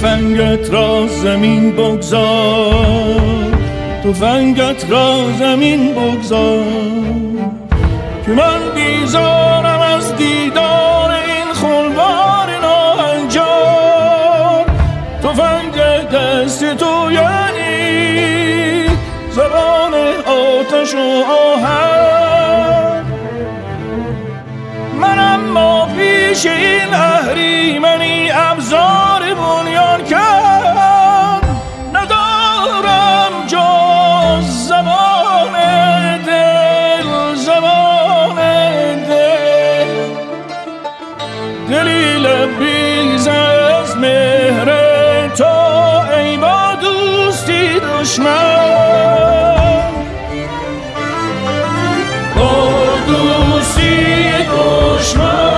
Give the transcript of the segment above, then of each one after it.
تفنگت را زمین بگذار، تفنگت را زمین بگذار، که من بیزارم از دیدار این خونبار ناهنجار. تفنگ دست تو یعنی زبان آتش و آهن، من اما پیش این اهریمنی ابزار بنیان کرد، ندارم جز زبان دل، زبان دل، دلی لبریز از مهر تو ای با دوستی دشمن، با دوستی دشمن.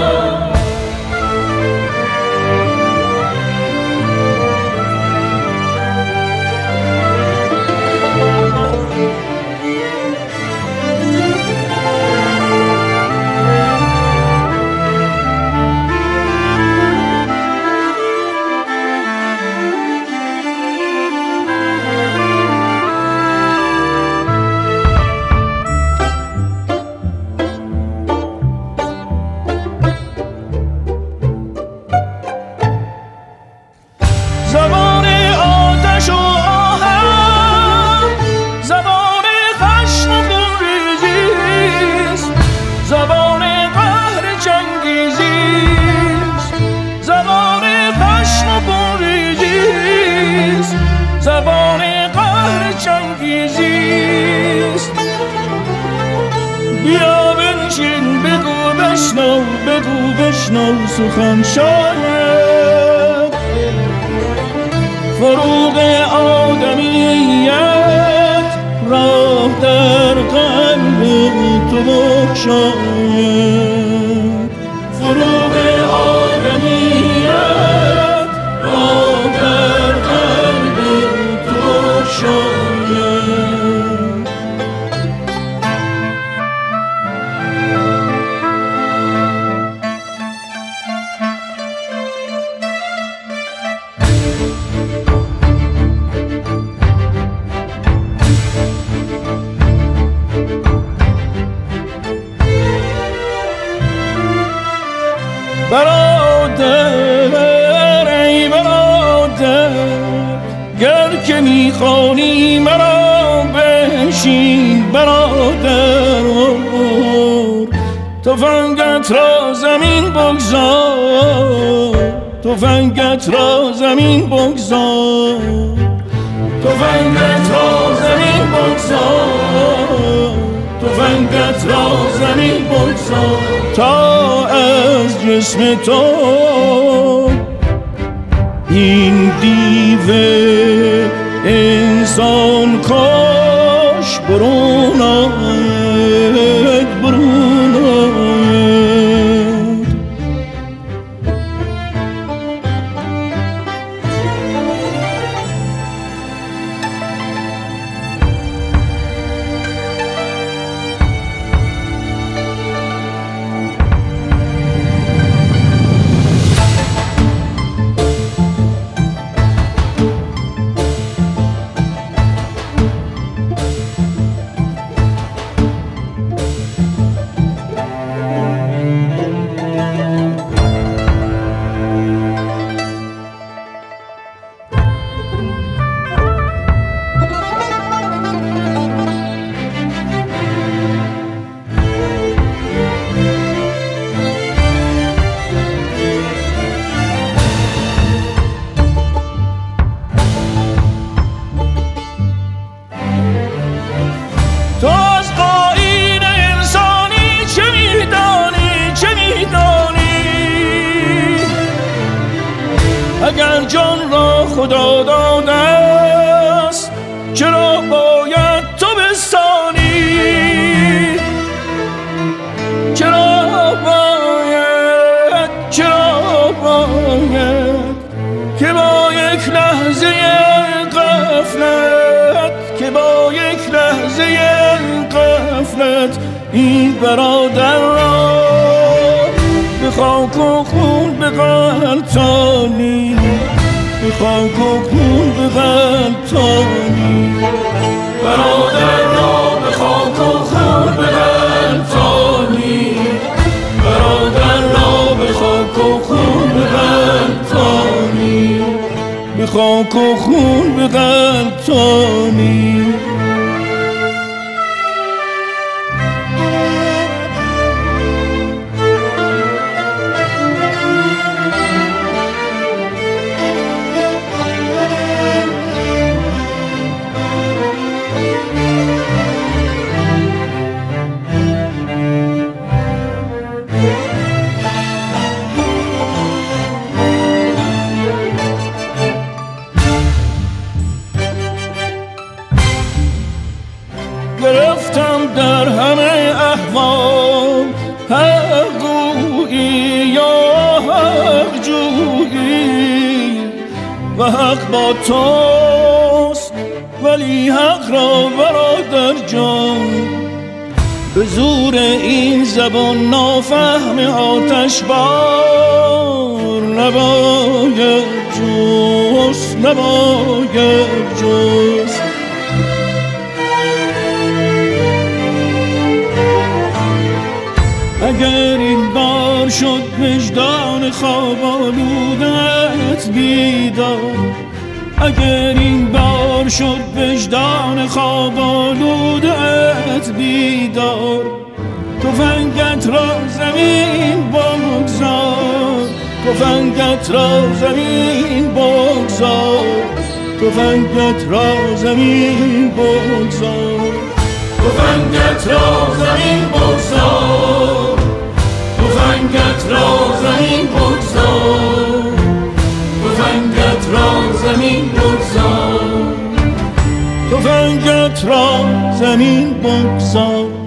زبان آتش و آهن، زبان خشم و خونریزیست، زبان قهر چنگیزیست، زبان خشم و خونریزیست، زبان قهر چنگیزیست. بیا بنشین بگو بشنو، بگو بشنو سخن شاید، فروغ آدمیت راه در قلب تو بگشاید، فروغ آدمیت راه در قلب تو بگشاید. برادر ای برادر، گر که میخوانی مرا بنشین برادر، تفنگت را زمین بگذار، تفنگت را زمین بگذار، تفنگت را زمین بگذار، تفنگت را زمین بگذار، تا از جسم تو این دیو انسان کاش برون آید، برون آید. اگر جان را خدا داده است چرا باید تو بستانی؟ چرا باید که با یک لحظه غفلت، که با یک لحظه غفلت این برادر را به خاک و خون بغلطانی، به خاک و خون بغلطانی. برادر را به خاک و خون بغلطانی، برادر را به خاک و خون بغلطانی، به خاک و خون بغلطانی. گرفتم در همه احوال حق گویی یا حق جویی، و حق با توست ولی حق را برادر جان، به زور این زبان نافهم آتش بار نباید جست، نباید جست. اگر این بار شد وجدان خواب آلودت بیدار، اگر این بار شد وجدان خواب آلودت بیدار، تفنگت را زمین بگذار، تفنگت را زمین بگذار، تفنگت را زمین بگذار، تفنگت را زمین بگذار، تفنگت را زمین بگذار، تفنگت را زمین بگذار، تفنگت را زمین بگذار.